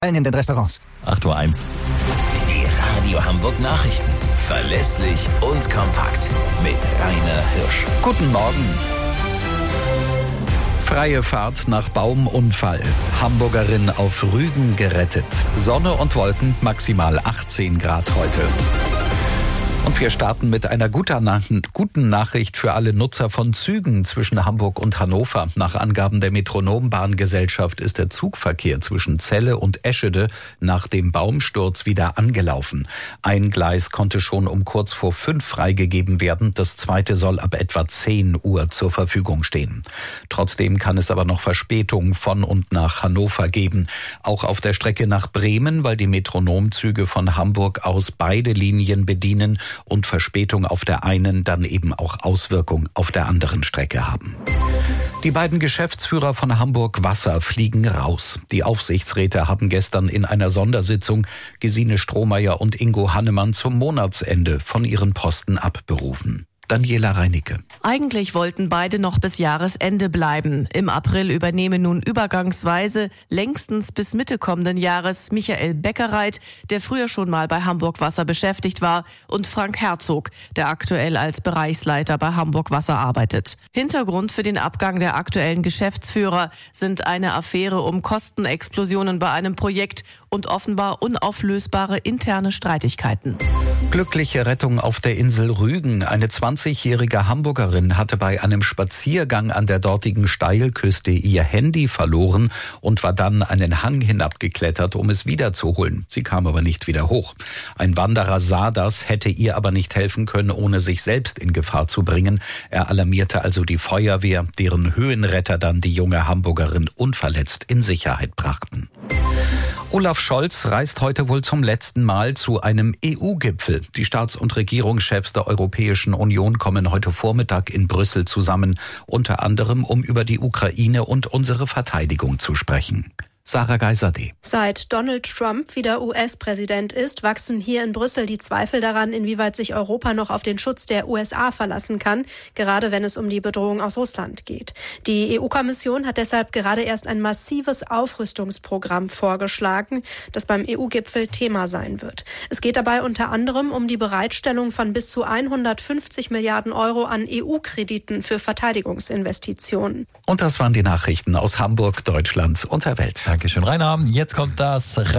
In den Restaurants. 8:01 Uhr. Die Radio Hamburg Nachrichten. Verlässlich und kompakt. Mit Rainer Hirsch. Guten Morgen. Freie Fahrt nach Baumunfall. Hamburgerin auf Rügen gerettet. Sonne und Wolken, maximal 18 Grad heute. Und wir starten mit einer guten Nachricht für alle Nutzer von Zügen zwischen Hamburg und Hannover. Nach Angaben der Metronombahngesellschaft ist der Zugverkehr zwischen Celle und Eschede nach dem Baumsturz wieder angelaufen. Ein Gleis konnte schon um kurz vor 5 freigegeben werden. Das zweite soll ab etwa 10 Uhr zur Verfügung stehen. Trotzdem kann es aber noch Verspätungen von und nach Hannover geben. Auch auf der Strecke nach Bremen, weil die Metronomzüge von Hamburg aus beide Linien bedienen und Verspätung auf der einen dann eben auch Auswirkungen auf der anderen Strecke haben. Die beiden Geschäftsführer von Hamburg Wasser fliegen raus. Die Aufsichtsräte haben gestern in einer Sondersitzung Gesine Strohmeier und Ingo Hannemann zum Monatsende von ihren Posten abberufen. Daniela Reinicke. Eigentlich wollten beide noch bis Jahresende bleiben. Im April übernehmen nun übergangsweise, längstens bis Mitte kommenden Jahres, Michael Beckereit, der früher schon mal bei Hamburg Wasser beschäftigt war, und Frank Herzog, der aktuell als Bereichsleiter bei Hamburg Wasser arbeitet. Hintergrund für den Abgang der aktuellen Geschäftsführer sind eine Affäre um Kostenexplosionen bei einem Projekt und offenbar unauflösbare interne Streitigkeiten. Glückliche Rettung auf der Insel Rügen. Eine 20-jährige Hamburgerin hatte bei einem Spaziergang an der dortigen Steilküste ihr Handy verloren und war dann einen Hang hinabgeklettert, um es wiederzuholen. Sie kam aber nicht wieder hoch. Ein Wanderer sah das, hätte ihr aber nicht helfen können, ohne sich selbst in Gefahr zu bringen. Er alarmierte also die Feuerwehr, deren Höhenretter dann die junge Hamburgerin unverletzt in Sicherheit brachten. Olaf Scholz reist heute wohl zum letzten Mal zu einem EU-Gipfel. Die Staats- und Regierungschefs der Europäischen Union kommen heute Vormittag in Brüssel zusammen, unter anderem um über die Ukraine und unsere Verteidigung zu sprechen. Sarah Geiserde. Seit Donald Trump wieder US-Präsident ist, wachsen hier in Brüssel die Zweifel daran, inwieweit sich Europa noch auf den Schutz der USA verlassen kann, gerade wenn es um die Bedrohung aus Russland geht. Die EU-Kommission hat deshalb gerade erst ein massives Aufrüstungsprogramm vorgeschlagen, das beim EU-Gipfel Thema sein wird. Es geht dabei unter anderem um die Bereitstellung von bis zu 150 Milliarden Euro an EU-Krediten für Verteidigungsinvestitionen. Und das waren die Nachrichten aus Hamburg, Deutschland und der Welt. Dankeschön, Rainer. Jetzt kommt das